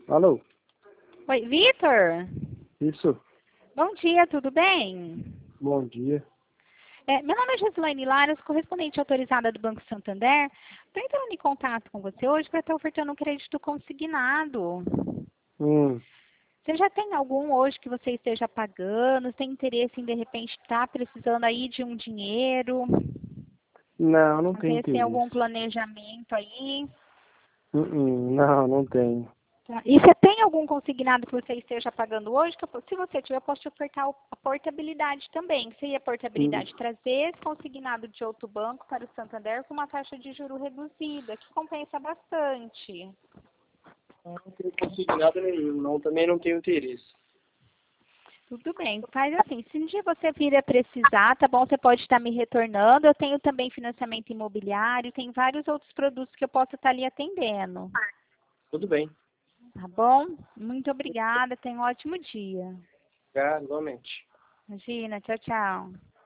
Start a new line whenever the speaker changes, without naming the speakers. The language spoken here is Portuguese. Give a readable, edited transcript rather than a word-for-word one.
Alô?
Oi, Vitor?
Isso.
Bom dia, tudo bem?
Bom dia.
Meu nome é Gislaine Laras, correspondente autorizada do Banco Santander. Estou entrando em contato com você hoje para estar ofertando um crédito consignado.
Hum,
Você já tem algum hoje que você esteja pagando? Tem interesse em, de repente, estar precisando aí de um dinheiro?
não tenho
Ver se tem algum
interesse.
planejamento aí?
Não tenho.
Tá. E você tem algum consignado que você esteja pagando hoje? Se você tiver, eu posso te ofertar a portabilidade também. Que seria a
Hum,
portabilidade? Trazer esse consignado de outro banco para o Santander com uma taxa de juro reduzida, que compensa bastante.
não tenho consignado nenhum, não. Também não tenho interesse.
Tudo bem, faz assim, se um dia você vir a precisar, tá bom? Você pode estar me retornando. Eu tenho também financiamento igumobiliário, tem vários outros produtos que eu posso estar lhe atendendo.
Tudo bem.
Tá bom? Muito obrigada, tenha um ótimo dia.
Obrigado, igualmente.
Imagina, tchau, tchau.